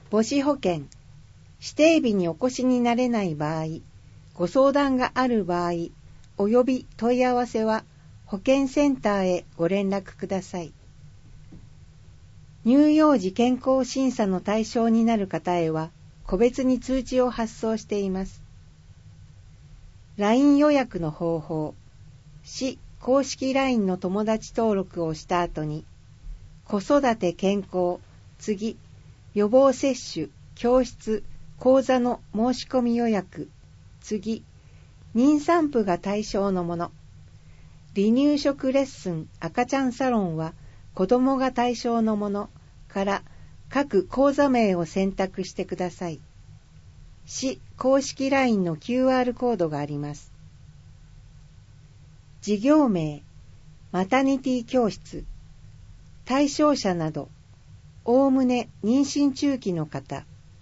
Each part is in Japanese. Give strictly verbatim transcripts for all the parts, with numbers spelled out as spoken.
母子保険、指定日にお越しになれない場合、ご相談がある場合、および問い合わせは保健センターへご連絡ください。乳幼児健康審査の対象になる方へは、個別に通知を発送しています。ライン 予約の方法、市公式 ライン の友達登録をした後に、子育て健康、次、予防接種、教室、講座の申し込み予約、次、妊産婦が対象のもの、離乳食レッスン、赤ちゃんサロンは子供が対象のものから各講座名を選択してください。市公式 ライン の キューアール コードがあります。事業名、マタニティ教室、対象者など、おおむね妊娠中期の方。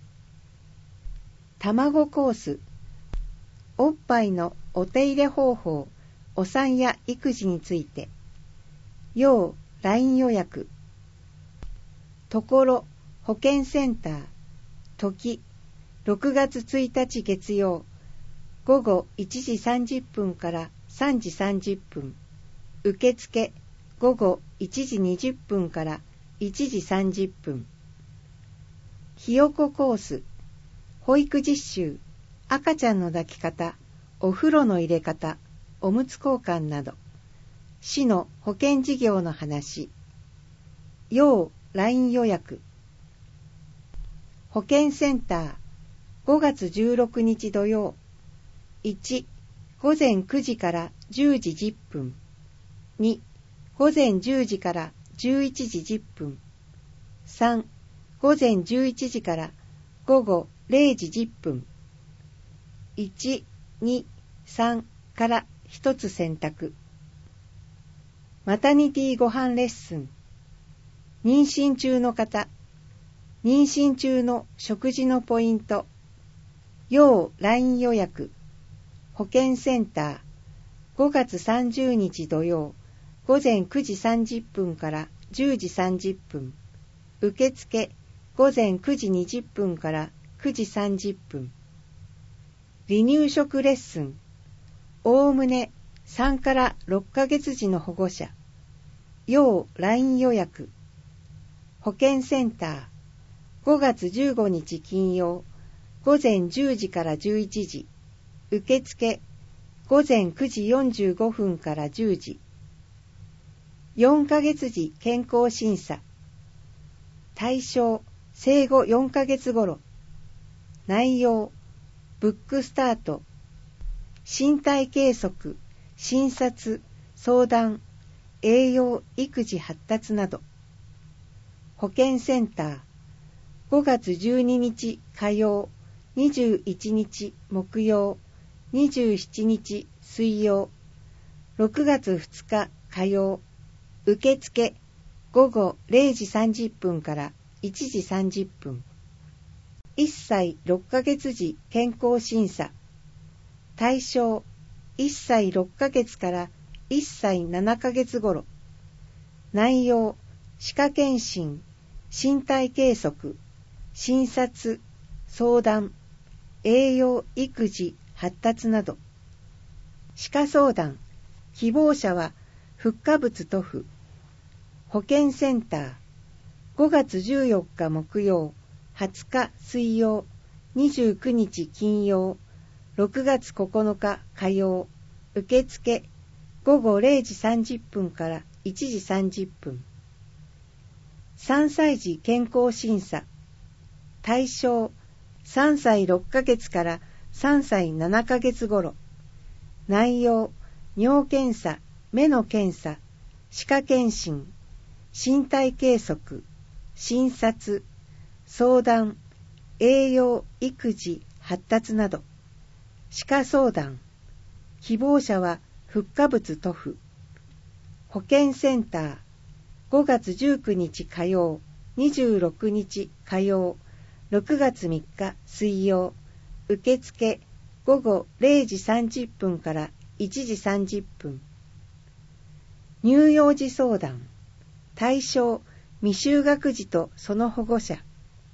卵コース、おっぱいのお手入れ方法、お産や育児について。要 ライン 予約。ところ保健センター。時、ろくがつついたち月曜、午後いちじさんじゅっぷんからさんじさんじゅっぷん。受付、午後いちじにじゅっぷんからいちじさんじゅっぷん。ひよこコース、保育実習、赤ちゃんの抱き方、お風呂の入れ方、おむつ交換など、市の保険事業の話。要 ライン 予約。保健センター、ごがつじゅうろくにち土曜。いち、午前くじからじゅうじじゅっぷん。に、午前じゅうじからじゅういちじじゅっぷん。さん、午前じゅういちじから午後れいじじゅっぷん。いち、に、さんからひとつ選択。マタニティご飯レッスン。妊娠中の方、妊娠中の食事のポイント。要 ライン 予約。保健センター、ごがつさんじゅうにち土曜、午前くじさんじゅっぷんからじゅうじさんじゅっぷん。受付、午前くじにじゅっぷんからくじさんじゅっぷん。離乳食レッスン。おおむねさんからろっかげつ児の保護者。要 ライン 予約。保健センター、ごがつじゅうごにち金曜、午前じゅうじからじゅういちじ。受付、午前くじよんじゅうごふんからじゅうじ。よんかげつ児健康審査。対象、生後よんかげつ頃。内容、ブックスタート。身体計測、診察、相談、栄養、育児発達など。保健センター、ごがつじゅうににち火曜、にじゅういちにち木曜、にじゅうしちにち水曜、ろくがつふつか火曜。受付、午後れいじさんじゅっぷんからいちじさんじゅっぷん。いっさいろっかげつ児健康審査。対象、いっさいろっかげつからいっさいななかげつ頃。内容、歯科検診、身体計測、診察、相談、栄養、育児、発達など。歯科相談、希望者はフッ化物塗布。保健センター、ごがつじゅうよっか木曜、はつか水曜、にじゅうくにち金曜、ろくがつここのか火曜。受付、午後れいじさんじゅっぷんからいちじさんじゅっぷん。さんさい児健康審査。対象、さんさいろっかげつからさんさいななかげつ頃。内容、尿検査、目の検査、歯科検診、身体計測、診察、相談、栄養、育児、発達など。歯科相談、希望者はフッ化物塗布。保健センター、ごがつじゅうくにち火曜、にじゅうろくにち火曜、ろくがつみっか水曜。受付、午後れいじさんじゅっぷんからいちじさんじゅっぷん。乳幼児相談。対象、未就学児とその保護者。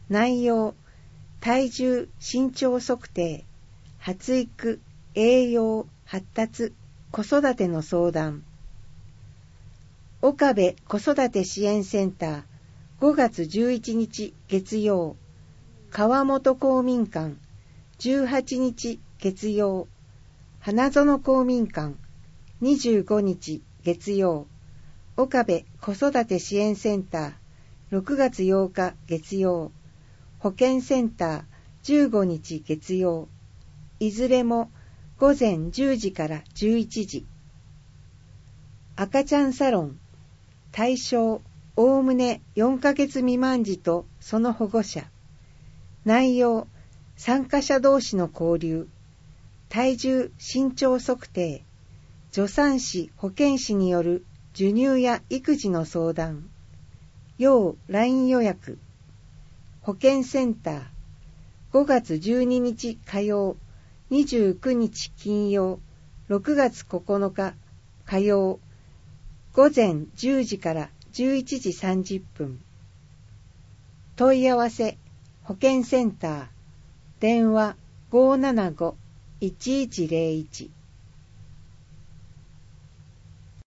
内容、体重、身長測定、発育、栄養、発達、子育ての相談。岡部子育て支援センター、ごがつじゅういちにち月曜、川本公民館、じゅうはちにち月曜、花園公民館、にじゅうごにち月曜、岡部子育て支援センター、ろくがつようか月曜、保健センター、じゅうごにち月曜、いずれもごぜんじゅうじからじゅういちじ。赤ちゃんサロン、対象、おおむねよんかげつ未満児とその保護者。内容、参加者同士の交流、体重・身長測定、助産師・保健師による授乳や育児の相談。要 ライン 予約。保健センター、ごがつじゅうににち火曜、にじゅうくにち金曜、ろくがつここのか火曜、ごぜんじゅうじからじゅういちじさんじゅっぷん。問い合わせ、保健センター、電話 ごーななご いちいちゼロいち。